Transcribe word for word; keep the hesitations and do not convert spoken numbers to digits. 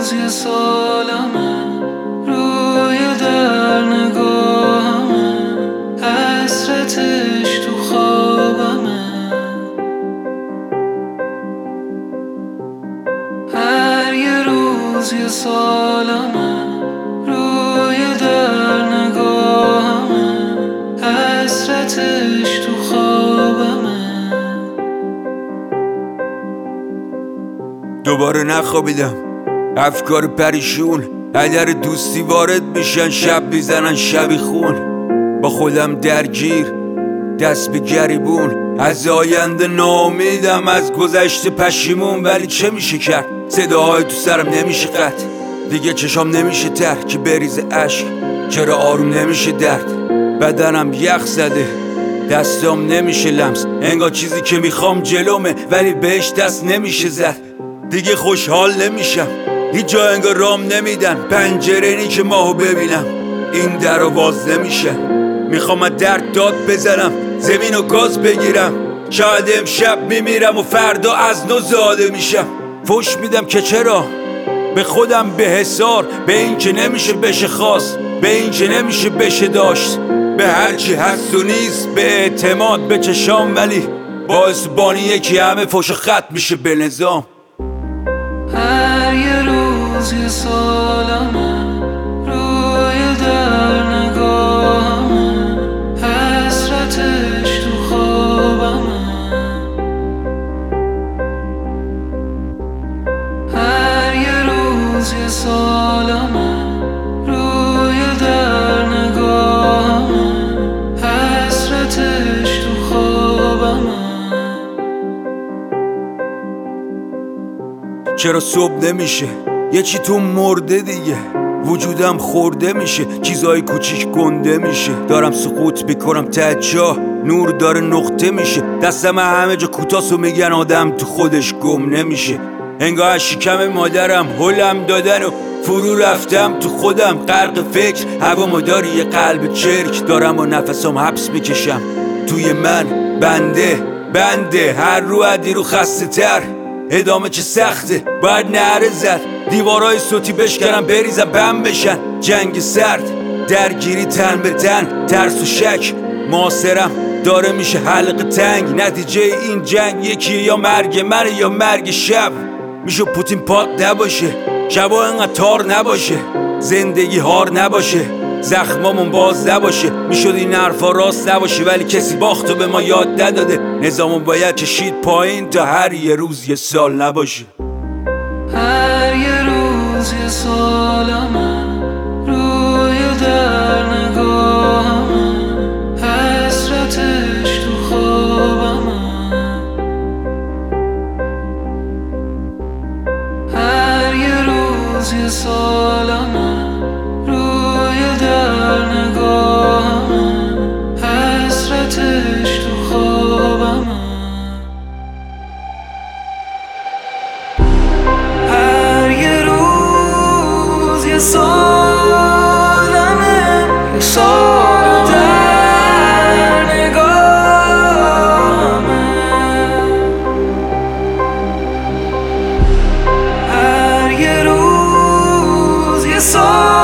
روز یه سالمه روی در نگاهمه، حسرتش تو خوابمه. هر یه روز یه سالمه روی در نگاهمه، حسرتش تو خوابمه. دوباره نخوابیدم، افکار پریشون هدر دوستی وارد میشن، شب میزنن شبی خون. با خودم درگیر دست به گریبون، از آینده ناامیدم، از گذشته پشیمون. ولی چه میشه کرد؟ صداهای تو سرم نمیشه قطع، دیگه چشام نمیشه تر که بریز عشق. چرا آروم نمیشه درد؟ بدنم یخ زده، دستام نمیشه لمس، انگار چیزی که میخوام جلومه ولی بهش دست نمیشه زد. دیگه خوشحال نمیشم، هیچ جا انگار رام نمیدن، پنجره نی که ماهو ببینم، این در رو باز نمیشه. میخوام از درد داد بزنم، زمین و گاز بگیرم، شاید امشب میمیرم و فردا از نو زاده میشم. فوش میدم که چرا به خودم به حسار، به این که نمیشه بشه خواست، به این که نمیشه بشه داشت، به هرچی هست و نیست، به اعتماد به چشام. ولی باعث بانی یکی همه فوش خط میشه به نظام. هر یه روز یه سالمه روی در نگاهمه، حسرتش تو خوابمه. هر یه روز یه سالمه روی در نگاهمه، حسرتش تو خوابمه. چرا صبح نمیشه؟ یه چی تو مرده دیگه، وجودم خورده میشه، چیزای کوچیک گنده میشه. دارم سقوط میکنم ته جا، نور داره نقطه میشه، دستم همه جا کوتاست و میگن آدم تو خودش گم نمیشه. انگار از شکم مادرم هلم دادن و فرو رفتم تو خودم، غرق فکر هوامو داری یه قلب چرک. دارم و نفسم حبس میکشم توی من، بنده بنده هر رو عدی رو خسته تر. ادامه چه سخته، باید نعره زد، دیوارای صوتی بشکنم بریزم بم بشن. جنگ سرد، درگیری تن به تن، ترس و شک معاصرم داره میشه حلقه تنگ. نتیجه این جنگ یکیه، یا مرگ منه یا مرگ شب. میشه پوتین پاک نباشه، شبا انقدر تار نباشه، زندگی هار نباشه، زخمامون باز نباشه. میشد این حرفا راست نباشه ولی کسی باختو به ما یاد نداده. نظامون باید کشید پایین تا هر یه روز یه سال نباشه. هر یه روز یه سالمه روی در نگاهمه، حسرتش تو خوابمه. هر یه روز یه سالمه روی در نگاهمه، حسرتش تو خوابمه. هر یه روز یه سالمه، یه سال در نگاهمه. هر یه روز یه سال